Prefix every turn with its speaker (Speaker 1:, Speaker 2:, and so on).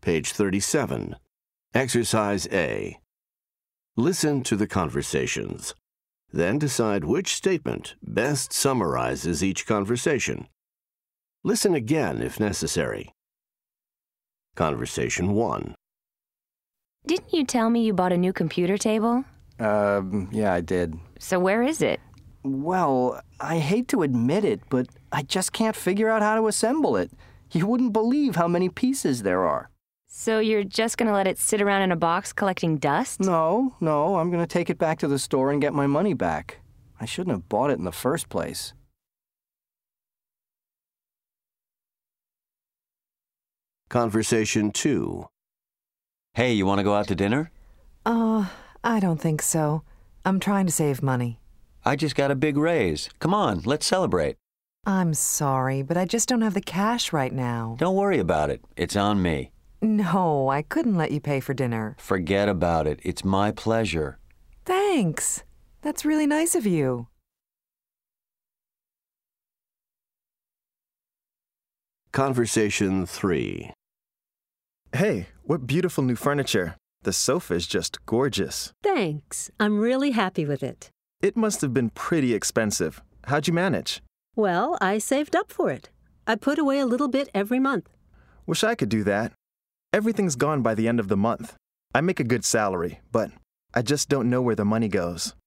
Speaker 1: page 37. Exercise A. Listen to the conversations. Then decide which statement best summarizes each conversation. Listen again if necessary. Conversation 1.
Speaker 2: Didn't you tell me you bought a new computer table?
Speaker 3: Yeah, I did.
Speaker 2: So where is it?
Speaker 3: Well, I hate to admit it, but I just can't figure out how to assemble it. You wouldn't believe how many pieces there are.
Speaker 2: So you're just going to let it sit around in a box collecting dust?
Speaker 3: No, I'm going to take it back to the store and get my money back. I shouldn't have bought it in the first place.
Speaker 1: Conversation 2.
Speaker 4: Hey, you want to go out to dinner?
Speaker 5: I don't think so. I'm trying to save money.
Speaker 4: I just got a big raise. Come on, let's celebrate.
Speaker 5: I'm sorry, but I just don't have the cash right now.
Speaker 4: Don't worry about it. It's on me.
Speaker 5: No, I couldn't let you pay for dinner.
Speaker 4: Forget about it. It's my pleasure.
Speaker 5: Thanks. That's really nice of you.
Speaker 1: Conversation 3.
Speaker 6: Hey, what beautiful new furniture. The sofa is just gorgeous.
Speaker 7: Thanks. I'm really happy with it.
Speaker 6: It must have been pretty expensive. How'd you manage?
Speaker 7: Well, I saved up for it. I put away a little bit every month.
Speaker 6: Wish I could do that. Everything's gone by the end of the month. I make a good salary, but I just don't know where the money goes.